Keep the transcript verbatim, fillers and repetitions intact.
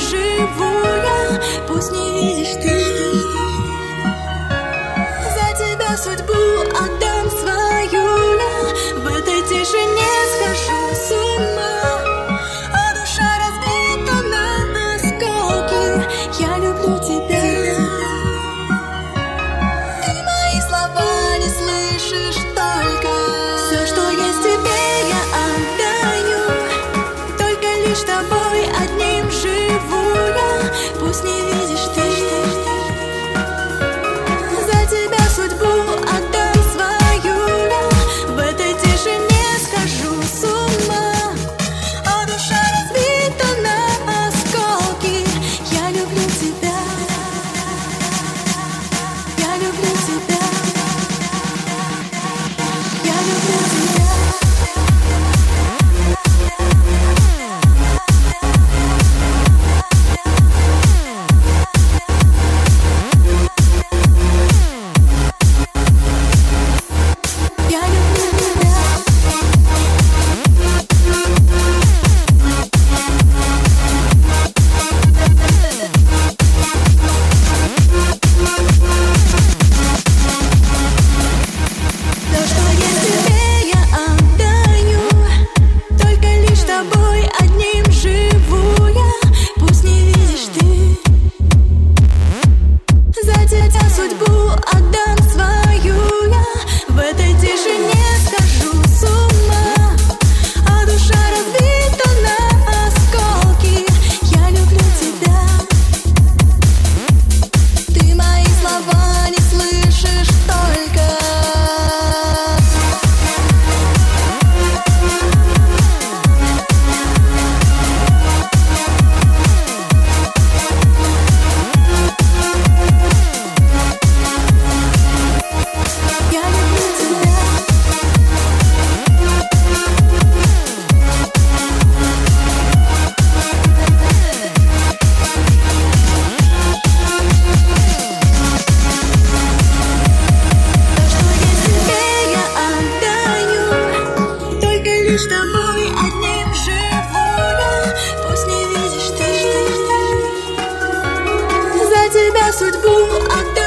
живу я, пусть не видишь ты. За тебя судьбу отдам свою я, в этой тишине схожу с ума, а душа разбита на осколки. Я люблю тебя. Ты мои слова не слышишь только. Все, что есть тебе, я отдаю. Только лишь тобой одним живу я, пусть не видишь ты. За тебя судьбу отдам свою я, в этой тишине схожу с ума, а душа разбита на осколки. Я люблю тебя. Я люблю тебя. Я люблю тебя. Судьбу отдам свою я, в этой тишине схожу с ума, а душа разбита на осколки. Я люблю тебя. Ты мои слова не слышишь только. С тобой одним живу я, пусть не видишь ты. За тебя судьбу отдам.